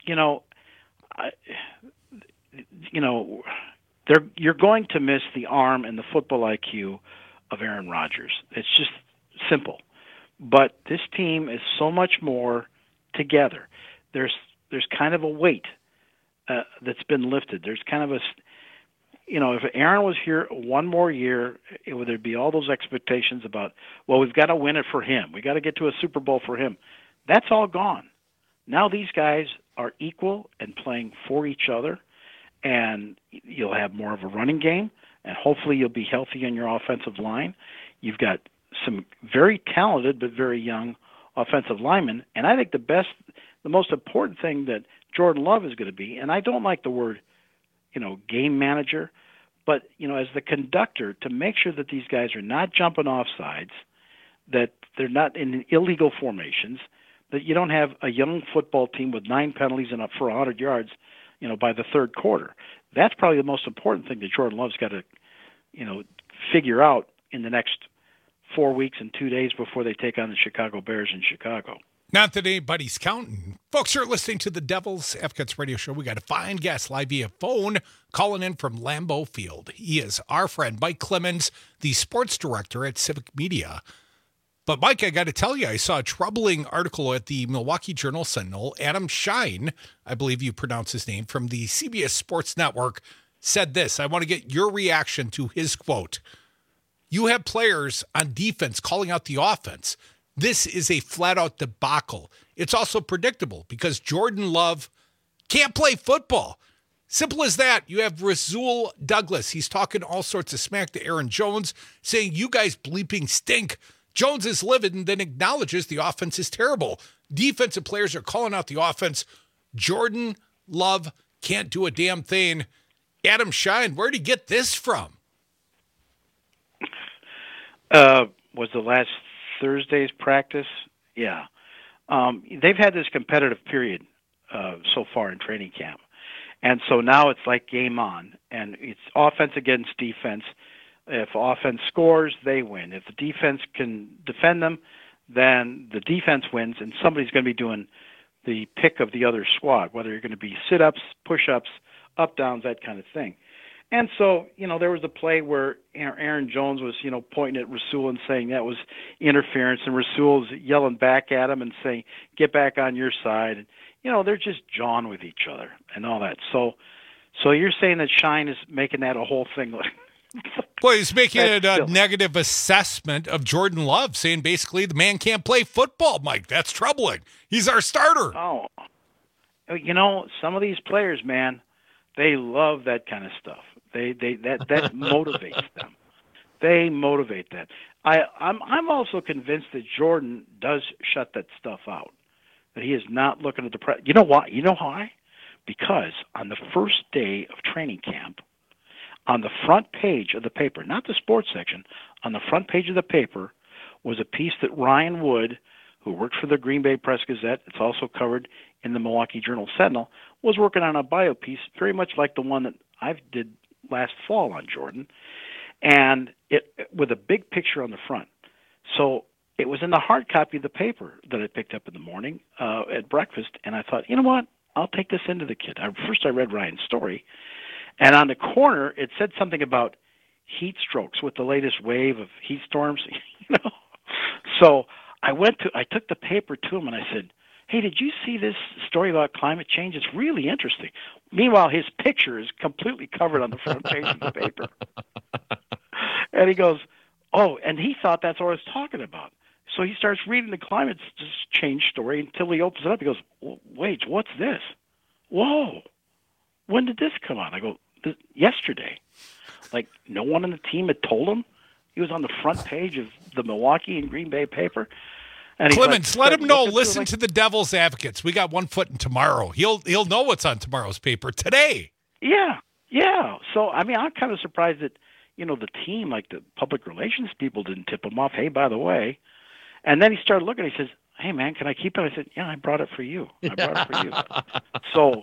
you're going to miss the arm and the football IQ of Aaron Rodgers. It's just simple. But this team is so much more together. There's kind of a weight that's been lifted. There's kind of if Aaron was here one more year, there'd be all those expectations about, well, we've got to win it for him. We got to get to a Super Bowl for him. That's all gone. Now these guys are equal and playing for each other, and you'll have more of a running game, and hopefully you'll be healthy in your offensive line. You've got some very talented but very young offensive linemen, and I think the most important thing that Jordan Love is going to be, and I don't like the word, game manager, But, as the conductor, to make sure that these guys are not jumping off sides, that they're not in illegal formations, that you don't have a young football team with 9 penalties and up for 100 yards, by the third quarter. That's probably the most important thing that Jordan Love's got to, figure out in the next 4 weeks and 2 days before they take on the Chicago Bears in Chicago. Not that anybody's counting. Folks, you're listening to the Devil's Advocates Radio Show. We got a fine guest live via phone calling in from Lambeau Field. He is our friend, Mike Clemens, the sports director at Civic Media. But, Mike, I got to tell you, I saw a troubling article at the Milwaukee Journal-Sentinel. Adam Shine, I believe you pronounce his name, from the CBS Sports Network, said this. I want to get your reaction to his quote. You have players on defense calling out the offense. This is a flat-out debacle. It's also predictable because Jordan Love can't play football. Simple as that. You have Rasul Douglas. He's talking all sorts of smack to Aaron Jones, saying, you guys bleeping stink. Jones is livid and then acknowledges the offense is terrible. Defensive players are calling out the offense. Jordan Love can't do a damn thing. Adam Shine, where'd he get this from? Was the last Thursday's practice? Yeah. They've had this competitive period so far in training camp. And so now it's like game on. And it's offense against defense. If offense scores, they win. If the defense can defend them, then the defense wins, and somebody's going to be doing the pick of the other squad, whether you're going to be sit-ups, push-ups, up-downs, that kind of thing. And so, there was a play where Aaron Jones was, pointing at Rasul and saying that was interference, and Rasul was yelling back at him and saying, get back on your side. And, they're just jawing with each other and all that. So you're saying that Shine is making that a whole thing? Well, he's making it a negative assessment of Jordan Love, saying basically the man can't play football, Mike. That's troubling. He's our starter. Oh, some of these players, man, they love that kind of stuff. That motivates them. They motivate them. I'm also convinced that Jordan does shut that stuff out. That he is not looking at the press. You know why? You know why? Because on the first day of training camp, on the front page of the paper, not the sports section, on the front page of the paper was a piece that Ryan Wood, who worked for the Green Bay Press-Gazette, it's also covered in the Milwaukee Journal-Sentinel, was working on a bio piece very much like the one that I did last fall on Jordan, and it with a big picture on the front. So it was in the hard copy of the paper that I picked up in the morning at breakfast, and I thought, you know what, I'll take this into the kid. First I read Ryan's story, and on the corner, it said something about heat strokes with the latest wave of heat storms, So I took the paper to him and I said, hey, did you see this story about climate change? It's really interesting. Meanwhile, his picture is completely covered on the front page of the paper. And he goes, oh, and he thought that's what I was talking about. So he starts reading the climate change story until he opens it up. He goes, wait, what's this? Whoa, when did this come out? I go, yesterday. Like, no one on the team had told him? He was on the front page of the Milwaukee and Green Bay paper. And Clemens, let him know. Listen to the Devil's Advocates. We got one foot in tomorrow. He'll know what's on tomorrow's paper today. Yeah. So, I'm kind of surprised that, the team, like the public relations people, didn't tip him off. Hey, by the way. And then he started looking. He says, hey, man, can I keep it? I said, yeah, I brought it for you. So,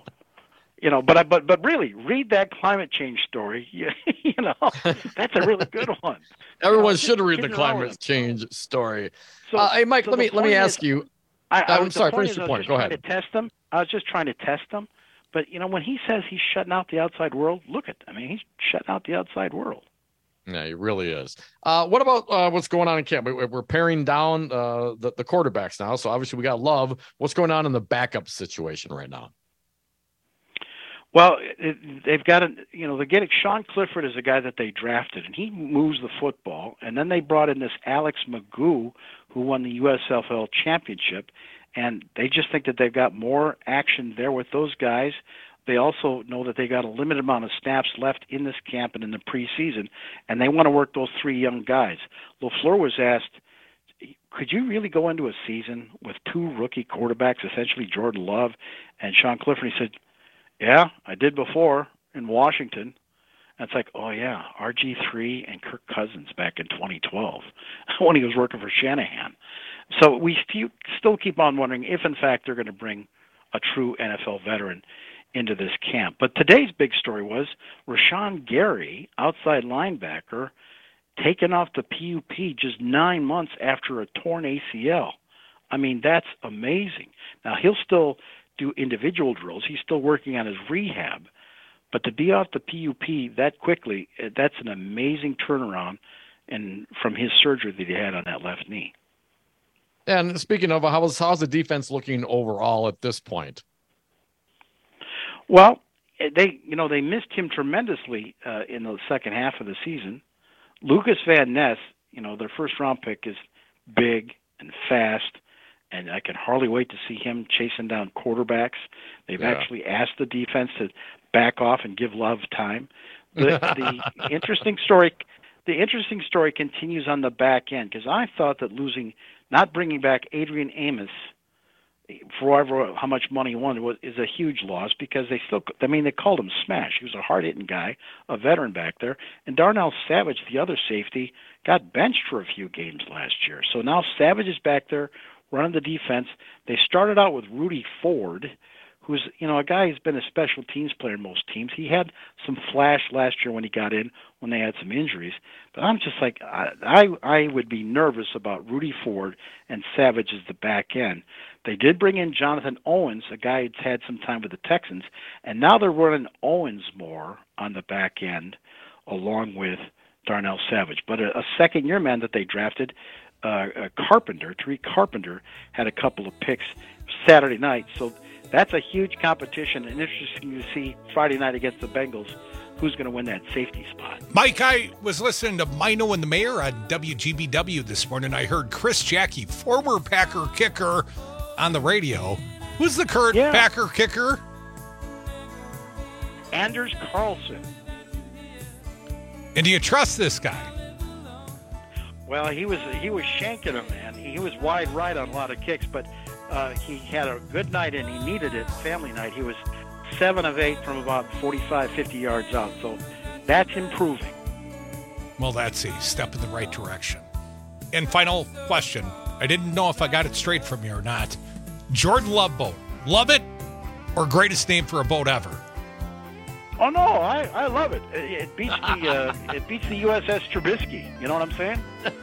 but really, read that climate change story. That's a really good one. Everyone should read the climate change story. So, hey, Mike, let me ask you. I'm sorry, finish your point. Go ahead. I was just trying to test them. But, when he says he's shutting out the outside world, he's shutting out the outside world. Yeah, he really is. What about what's going on in camp? We're paring down the quarterbacks now. So obviously we got Love. What's going on in the backup situation right now? Well, they've got they're getting Sean Clifford is a guy that they drafted, and he moves the football. And then they brought in this Alex Magoo, who won the USFL championship, and they just think that they've got more action there with those guys. They also know that they got a limited amount of snaps left in this camp and in the preseason, and they want to work those three young guys. LaFleur was asked, could you really go into a season with two rookie quarterbacks, essentially Jordan Love and Sean Clifford? He said, yeah, I did before in Washington. And it's like, oh yeah, RG3 and Kirk Cousins back in 2012 when he was working for Shanahan. So we still keep on wondering if, in fact, they're going to bring a true NFL veteran into this camp. But today's big story was Rashawn Gary, outside linebacker, taken off the PUP just 9 months after a torn ACL. I mean, that's amazing. Now, he'll still do individual drills. He's still working on his rehab. But to be off the PUP that quickly, that's an amazing turnaround from his surgery that he had on that left knee. And speaking of, how's the defense looking overall at this point? Well, they missed him tremendously in the second half of the season. Lucas Van Ness, their first-round pick, is big and fast, and I can hardly wait to see him chasing down quarterbacks. They've actually asked the defense to back off and give Love time. The interesting story continues on the back end, because I thought that not bringing back Adrian Amos for how much money he wanted is a huge loss, because they called him Smash. He was a hard-hitting guy, a veteran back there. And Darnell Savage, the other safety, got benched for a few games last year. So now Savage is back there running the defense. They started out with Rudy Ford, who's a guy who's been a special teams player in most teams. He had some flash last year when he got in, when they had some injuries. But I'm just like, I would be nervous about Rudy Ford and Savage as the back end. They did bring in Jonathan Owens, a guy who's had some time with the Texans, and now they're running Owens more on the back end along with Darnell Savage. But a second-year man that they drafted, Tariq Carpenter, had a couple of picks Saturday night. So that's a huge competition, and interesting to see Friday night against the Bengals who's going to win that safety spot. Mike, I was listening to Mino and the Mayor on WGBW this morning. I heard Chris Jackie, former Packer kicker, on the radio. Who's the current Packer kicker? Anders Carlson. And do you trust this guy? Well, he was shanking him, man. He was wide right on a lot of kicks, but he had a good night, and he needed it, family night. He was 7 of 8 from about 45, 50 yards out, so that's improving. Well, that's a step in the right direction. And final question. I didn't know if I got it straight from you or not. Jordan Love boat. Love it or greatest name for a boat ever? Oh, no, I love it. It beats the USS Trubisky. You know what I'm saying?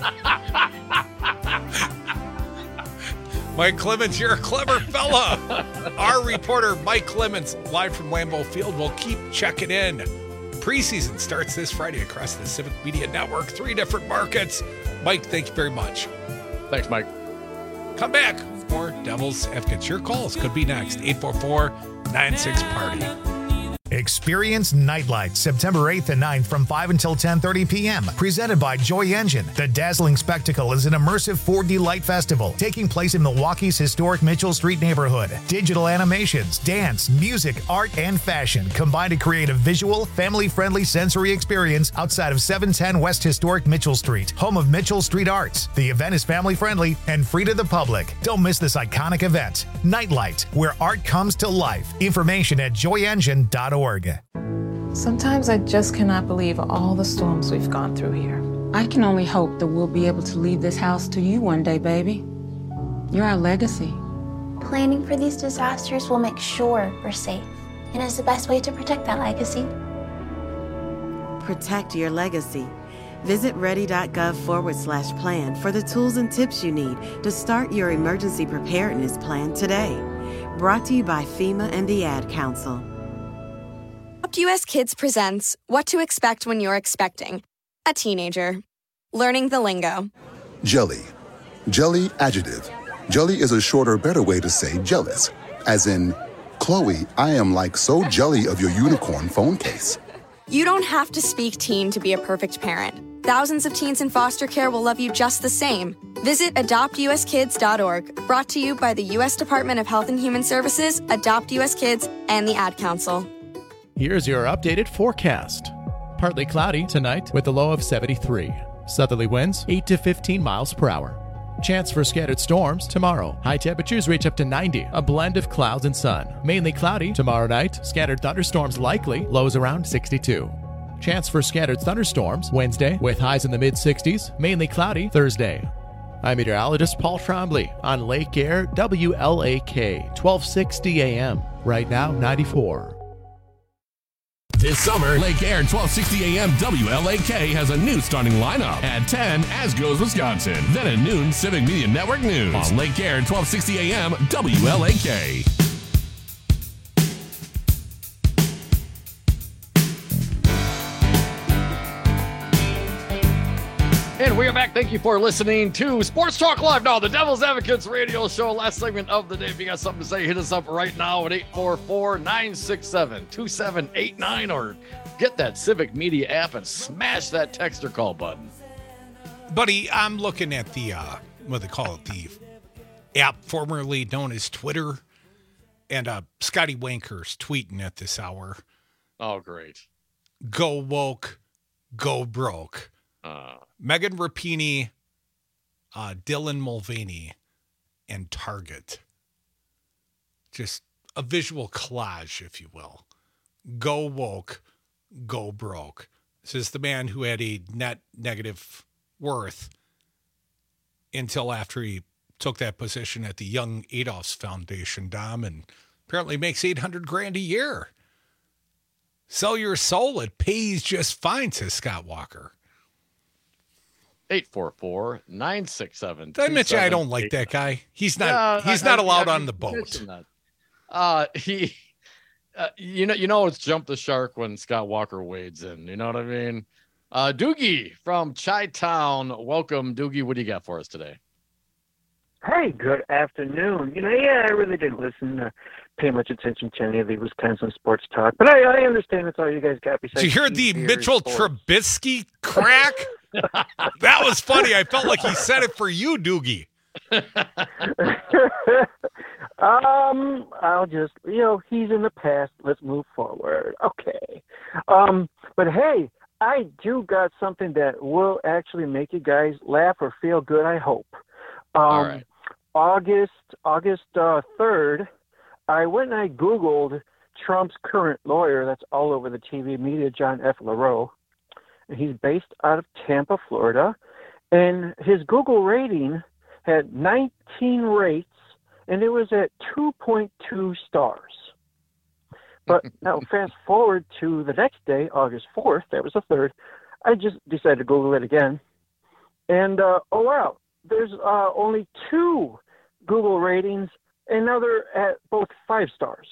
Mike Clemens, you're a clever fella. Our reporter, Mike Clemens, live from Lambeau Field, will keep checking in. Preseason starts this Friday across the Civic Media Network, 3 different markets. Mike, thank you very much. Thanks, Mike. Come back with more Devil's Advocates. Your calls could be next. 844-96-PARTY. Experience Nightlight September 8th and 9th from 5 until 10:30 p.m. Presented by Joy Engine. The dazzling spectacle is an immersive 4D light festival taking place in Milwaukee's historic Mitchell Street neighborhood. Digital animations, dance, music, art, and fashion combine to create a visual, family-friendly sensory experience outside of 710 West Historic Mitchell Street, home of Mitchell Street Arts. The event is family-friendly and free to the public. Don't miss this iconic event. Nightlight, where art comes to life. Information at joyengine.org. Sometimes I just cannot believe all the storms we've gone through here. I can only hope that we'll be able to leave this house to you one day, baby. You're our legacy. Planning for these disasters will make sure we're safe, and is the best way to protect that legacy. Protect your legacy. Visit ready.gov/plan for the tools and tips you need to start your emergency preparedness plan today. Brought to you by FEMA and the Ad Council. US Kids presents What to Expect When You're Expecting a Teenager. Learning the lingo. Jelly. Jelly adjective. Jelly is a shorter, better way to say jealous. As in, Chloe, I am like so jelly of your unicorn phone case. You don't have to speak teen to be a perfect parent. Thousands of teens in foster care will love you just the same. Visit adoptuskids.org. Brought to you by the U.S. Department of Health and Human Services, Adopt US Kids, and the Ad Council. Here's your updated forecast. Partly cloudy tonight with a low of 73. Southerly winds 8 to 15 miles per hour. Chance for scattered storms tomorrow. High temperatures reach up to 90. A blend of clouds and sun. Mainly cloudy tomorrow night. Scattered thunderstorms likely. Lows around 62. Chance for scattered thunderstorms Wednesday with highs in the mid-60s, mainly cloudy Thursday. I'm meteorologist Paul Trombley on Lake Air WLAK, 1260 AM. Right now, 94. This summer, Lake Air 1260 AM WLAK has a new starting lineup. At 10, As Goes Wisconsin. Then at noon, Civic Media Network News. On Lake Air 1260 AM WLAK. And we are back. Thank you for listening to Sports Talk Live. Now, the Devil's Advocates radio show. Last segment of the day. If you got something to say, hit us up right now at 844-967-2789 or get that Civic Media app and smash that text or call button. Buddy, I'm looking at the, what they call it, the app formerly known as Twitter. And Scotty Wanker's tweeting at this hour. Oh, great. Go woke, go broke. Megan Rapinoe, Dylan Mulvaney, and Target. Just a visual collage, if you will. Go woke, go broke. This is the man who had a net negative worth until after he took that position at the Young Adolphs Foundation, Dom, and apparently makes $800,000 a year. Sell your soul, it pays just fine, says Scott Walker. 844-967. Did I mention I don't like that guy? He's not. He's not allowed on the boat. You know, it's jump the shark when Scott Walker wades in. You know what I mean? Doogie from Chi-Town. Welcome, Doogie. What do you got for us today? Hey, good afternoon. I really didn't pay much attention to any of the Wisconsin sports talk, but I understand that's all you guys got. Did you hear the Mitchell Trubisky crack? That was funny. I felt like he said it for you, Doogie. I'll just, he's in the past. Let's move forward. Okay. But hey, I do got something that will actually make you guys laugh or feel good, I hope. All right. August 3rd, I went and I Googled Trump's current lawyer. That's all over the TV media, John F. LaRoe. He's based out of Tampa, Florida. And his Google rating had 19 rates, and it was at 2.2 stars. But now fast forward to the next day, August 4th, that was the 3rd, I just decided to Google it again. And, oh, wow, there's only 2 Google ratings, and now they're at both 5 stars.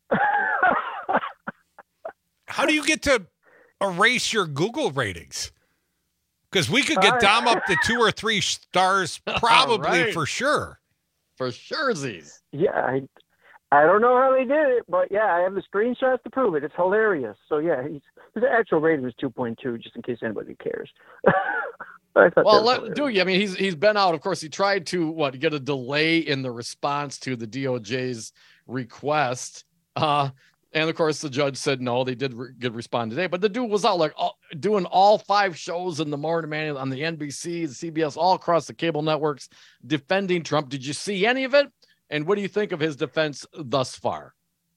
How do you get to erase your Google ratings? Because we could get Dom up to 2 or 3 stars, probably, for sure. For surezies. Yeah, I don't know how they did it, but yeah, I have the screenshots to prove it. It's hilarious. So yeah, his actual rating was 2.2, just in case anybody cares. Doogie, I mean, he's been out. Of course, he tried to get a delay in the response to the DOJ's request. And of course, the judge said no. They did respond today, but the dude was out doing all 5 shows in the morning, man, on the NBC, the CBS, all across the cable networks, defending Trump. Did you see any of it? And what do you think of his defense thus far?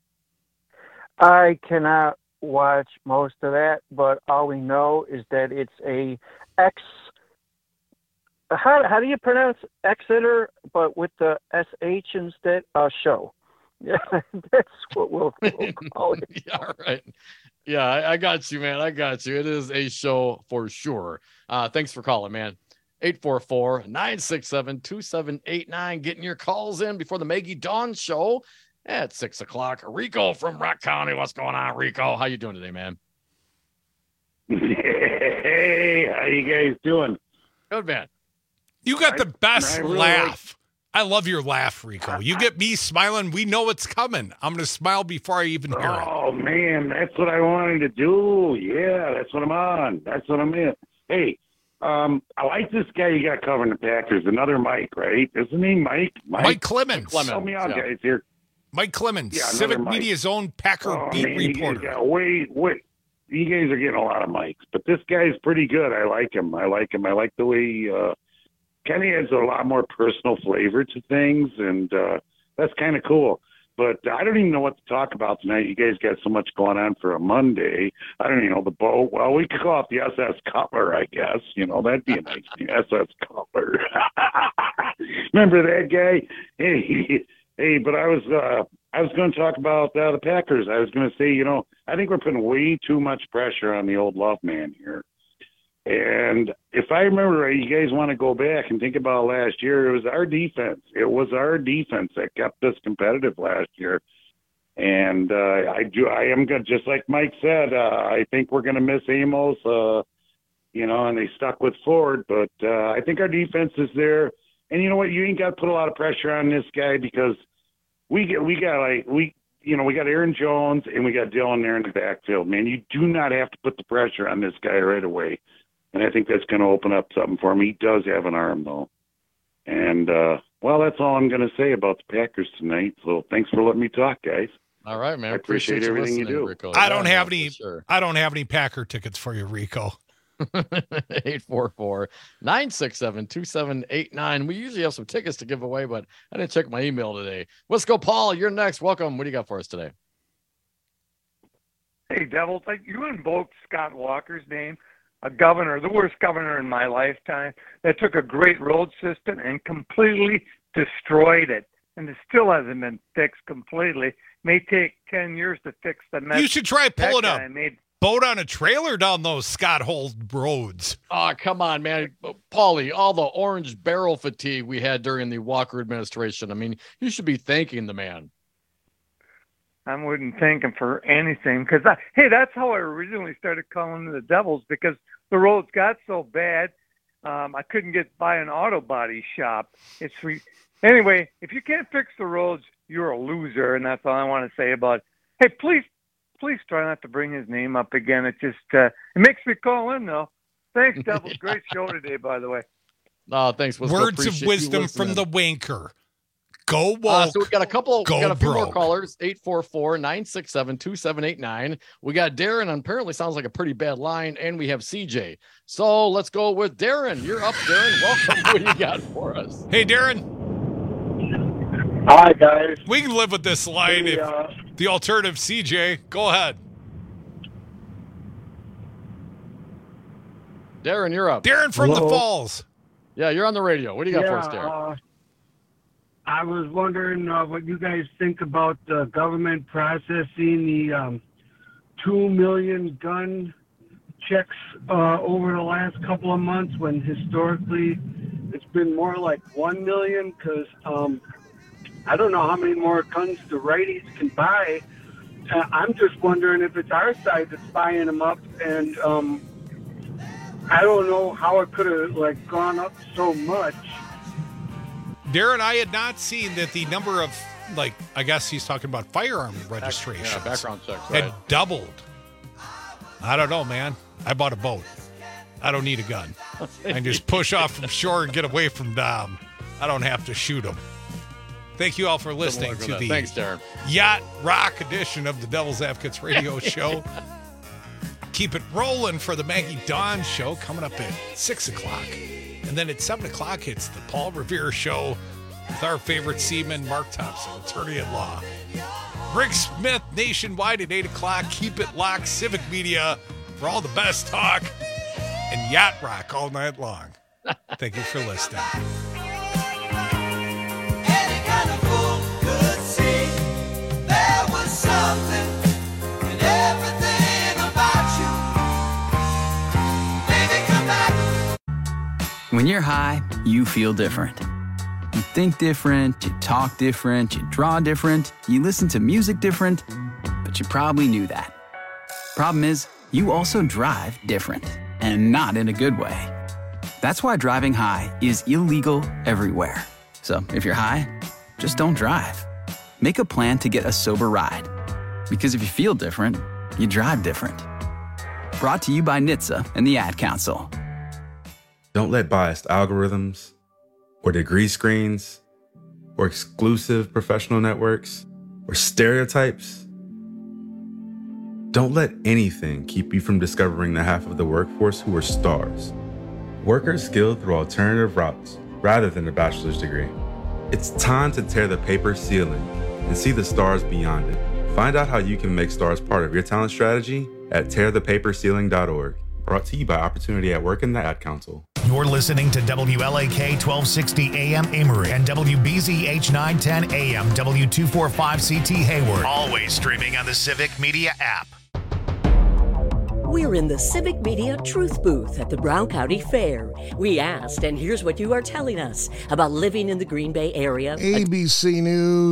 I cannot watch most of that, but all we know is that it's a how do you pronounce Exeter, but with the SH instead? Show. Yeah, that's what we'll call it. Yeah, right. Yeah, I got you, man. I got you. It is a show for sure. Thanks for calling, man. 844-967-2789. Getting your calls in before the Maggie Dawn show at 6 o'clock. Rico from Rock County. What's going on, Rico? How you doing today, man? Hey, how you guys doing? Good, man. You got the best laugh. I love your laugh, Rico. You get me smiling. We know it's coming. I'm going to smile before I even hear it. Oh, man, that's what I wanted to do. Yeah, that's what I'm on. That's what I'm in. Hey, I like this guy you got covering the Packers. Another Mike, right? Isn't he Mike? Mike Clemens. Help me out, guys, here. Mike Clemens, Civic Media's own Packer beat reporter. Wait. You guys are getting a lot of mics, but this guy's pretty good. I like him. I like the way he kind of adds a lot more personal flavor to things, and that's kind of cool. But I don't even know what to talk about tonight. You guys got so much going on for a Monday. I don't even know the boat. Well, we could call it the SS Cutler, I guess. That'd be a nice name, SS Cutler. Remember that guy? Hey, but I was going to talk about the Packers. I was going to say, I think we're putting way too much pressure on the old love man here. And if I remember right, you guys want to go back and think about last year, it was our defense. It was our defense that kept us competitive last year. And I am good. Just like Mike said, I think we're going to miss Amos, and they stuck with Ford. But I think our defense is there. And you know what? You ain't got to put a lot of pressure on this guy because we got Aaron Jones and we got Dylan there in the backfield. Man, you do not have to put the pressure on this guy right away. And I think that's going to open up something for him. He does have an arm, though. And, that's all I'm going to say about the Packers tonight. So thanks for letting me talk, guys. All right, man. I appreciate everything you do. Rico. I don't have any Packer tickets for you, Rico. 844-967-2789. We usually have some tickets to give away, but I didn't check my email today. Let's go, Paul. You're next. Welcome. What do you got for us today? Hey, Devils. You invoked Scott Walker's name. A governor, the worst governor in my lifetime, that took a great road system and completely destroyed it. And it still hasn't been fixed completely. May take 10 years to fix the mess. You should try pulling a boat on a trailer down those Scott Hole roads. Oh, come on, man. Paulie, all the orange barrel fatigue we had during the Walker administration. I mean, you should be thanking the man. I wouldn't thank him for anything because, that's how I originally started calling the Devils because the roads got so bad. I couldn't get by an auto body shop. Anyway, if you can't fix the roads, you're a loser, and that's all I want to say about it. Hey, please try not to bring his name up again. It just it makes me call in, though. Thanks, Devils. Great show today, by the way. Oh, thanks. Words of wisdom from the wanker. Go woke. So we got a few more callers. 844-967-2789. We got Darren. Apparently sounds like a pretty bad line, and we have CJ. So let's go with Darren. You're up, Darren. Welcome. What do you got for us? Hey, Darren. Hi, guys. We can live with this line if the alternative CJ. Go ahead. Darren, you're up. Darren from the Falls. Yeah, you're on the radio. What do you got for us, Darren? I was wondering what you guys think about the government processing the 2 million gun checks over the last couple of months when historically it's been more like 1 million because I don't know how many more guns the righties can buy. I'm just wondering if it's our side that's buying them up, and I don't know how it could have gone up so much. Darren, I had not seen that the number of, I guess he's talking about firearm registrations. Yeah, background checks, had doubled. I don't know, man. I bought a boat. I don't need a gun. I can just push off from shore and get away from Dom. I don't have to shoot him. Thank you all for listening to the Thanks, Darren. Yacht Rock edition of the Devil's Advocates radio show. Keep it rolling for the Maggie Dawn show coming up at 6 o'clock. And then at 7 o'clock, it's the Paul Revere show with our favorite seaman, Mark Thompson, attorney at law. Rick Smith nationwide at 8 o'clock. Keep it locked. Civic Media for all the best talk and yacht rock all night long. Thank you for listening. When you're high, you feel different. You think different, you talk different, you draw different, you listen to music different, but you probably knew that. Problem is, you also drive different, and not in a good way. That's why driving high is illegal everywhere. So if you're high, just don't drive. Make a plan to get a sober ride. Because if you feel different, you drive different. Brought to you by NHTSA and the Ad Council. Don't let biased algorithms or degree screens or exclusive professional networks or stereotypes. Don't let anything keep you from discovering the half of the workforce who are stars. Workers skilled through alternative routes rather than a bachelor's degree. It's time to tear the paper ceiling and see the stars beyond it. Find out how you can make stars part of your talent strategy at tearthepaperceiling.org. Brought to you by Opportunity at Work and the Ad Council. You're listening to WLAK 1260 AM Amory and WBZH 910 AM W245CT Hayward. Always streaming on the Civic Media app. We're in the Civic Media Truth Booth at the Brown County Fair. We asked, and here's what you are telling us about living in the Green Bay area. ABC News.